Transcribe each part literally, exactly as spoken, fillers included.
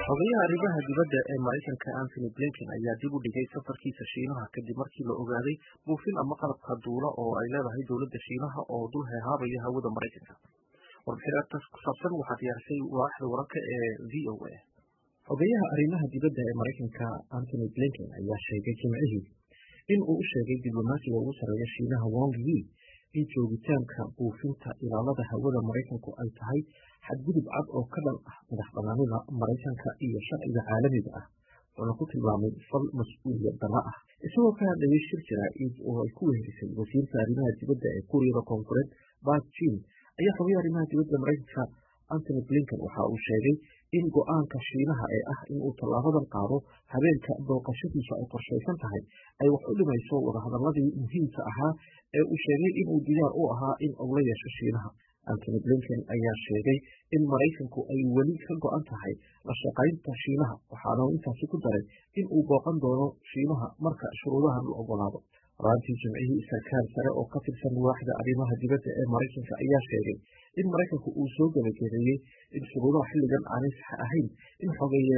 Xogayaha arrimaha dibadda ee Mareykanka Anthony Blinken ayaa dib u dhigay safarkiisa Shiinaha kadib markii la ogaaday buufin ama qalabka duula oo ay leedahay dowladda Shiinaha oo dul heehaabaya hawada Mareykanka. Warbixintaas ku saabsan waxaa diyaarisay waaxda wararka ee V O A. Xogayaha arrimaha dibadda ee Mareykanka Anthony Blinken ayaa sheegay Jimcihii in uu u sheegay diblomaasiga ugu sarreeya Shiinaha Wang Yi in joogitaanka buufinta ilaalada hawada Mareykanku ay tahay xadgudub cad oo ka dhan ah madaxbannaanida Mareykanka iyo sharciga caalamiga ah, wuxuuna ku tilmaamay fal mas'uuliyad darro ah. Isagoo ka hadlayay shir jaraa'id oo ay ku wehelisay wasiirka arrimaha dibadda ee Kuuriyada Koonfureed Park Jin, ayaa xogayaha arrimaha dibadda Mareykanka Anthony Blinken waxa uu sheegay in go'aanka Shiinaha ee ah in uu tallaabadan qaado habeenka booqashadiisa ay qorshaysan tahay ay wax u dhimayso wadahadalladii muhiimka ahaa ee uu sheegay in uu diyaar u ahaa in uu la yeesho Shiinaha. Anthony Blinken ayaa sheegay in Mareykanku ay weli ka go'an tahay la shaqaynta Shiinaha, waxaana uu intaasi ku daray in uu booqan doono Shiinaha marka shuruudahan la oggolaado. Horaantii Jimcihii, sarkaal sare oo ka tirsan waaxda arrimaha dibadda ee Mareykanka ayaa sheegay in Mareykanku uu soo gabagabeeyey in shuruudaha xilligan aanay sax ahayn in xogeeye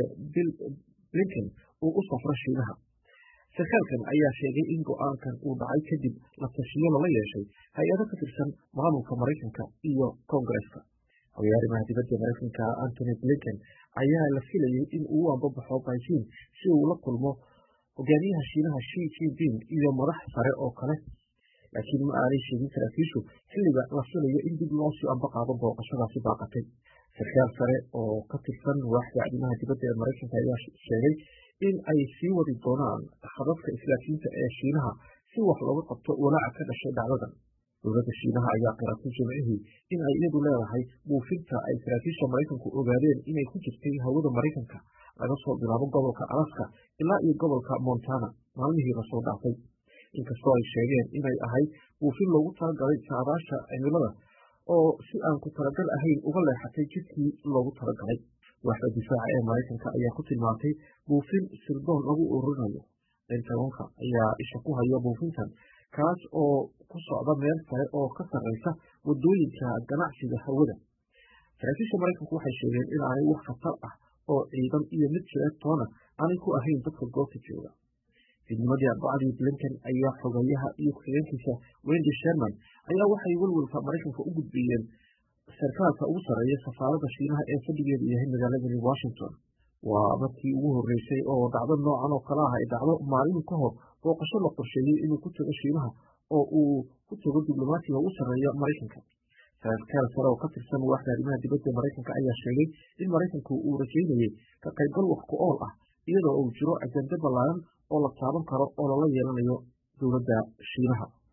Blinken uu u safro Shiinaha. Sarkaalkan ayaa sheegay in go'aankan uu dhacay kadib la tashiyo lala yeeshay hay-ado ka tirsan maamulka Mareykanka iyo Koongareeska. Xogayaha arrimaha dibadda ee Mareykanka Anthony Blinken ayaa la filayay in uu u ambabaxo Beijing si uu ula kulmo hogaamiyaha Shiinaha Xi Jinping iyo madax sare oo kale, laakiin ma aanay sheegin saraakiishu xilliga la filayo in dib loo sii ambaqaado booqashadaasi baaqatay. Sarkaal sare oo ka tirsan waaxda arrimaha dibadda ee Mareykanka ayaa sheegay in ay sii wadi doonaan khadadka isgaarsiinta ee Shiinaha si wax looga qabto walaaca ka dhashay dhacdadan. Dowladda Shiinaha ayaa qiratay Jimcihii in ay iyadu leedahay buufinta ay saraakiisha Mareykanku ogaadeen inay ku jirtay hawada Mareykanka laga soo bilaabo gobolka Alaska ilaa iyo gobolka Montana maalmihii lasoo dhaafay, inkastoo ay sheegeen inay ahayd buufin loogu talagalay saadaasha cimilada oo si aan ku talagal ahayn uga leexatay jidkii loogu talagalay. Waaxda difaaca ee Mareykanka ayaa ku tilmaantay buufin sirdoon lagu ururinayo. Pentagonka ayaa isha ku haya buufintan, kaas oo ku socda meel sare oo ka sarreysa wadooyinka ganacsiga hawada. Saraakiisha Mareykanku waxay sheegeen in aanay wax khatar ah oo ciidan iyo mid jireed toona aanay ku ahayn dadka goobta jooga. Fidnimadii Arbacadii, Blinken ayaa xogayaha iyo ku-xigeenkiisa Wendy Sherman ayaa waxay walwalka Mareykanka u gudbiyeen sarkaalka ugu sarreeya safaaradda Shiinaha ee fadhigeedu yahay magaaladani Washington. Waa markii ugu horreysay oo dhacdo noocan oo kale ah ay dhacdo maalin ka hor booqasho la qorsheeyey inuu ku tago Shiinaha oo uu ku tago diblomaasiga ugu sarreeya Mareykanka. Sarkaal sare oo ka tirsan waaxda arrimaha dibadda ee Mareykanka ayaa sheegay in Mareykanku uu rajaynayay ka qaybgal wax ku ool ah iyadoo uu jiro ajende ballaaran oo la taaban karo oo lala yeelanayo dowladda Shiinaha.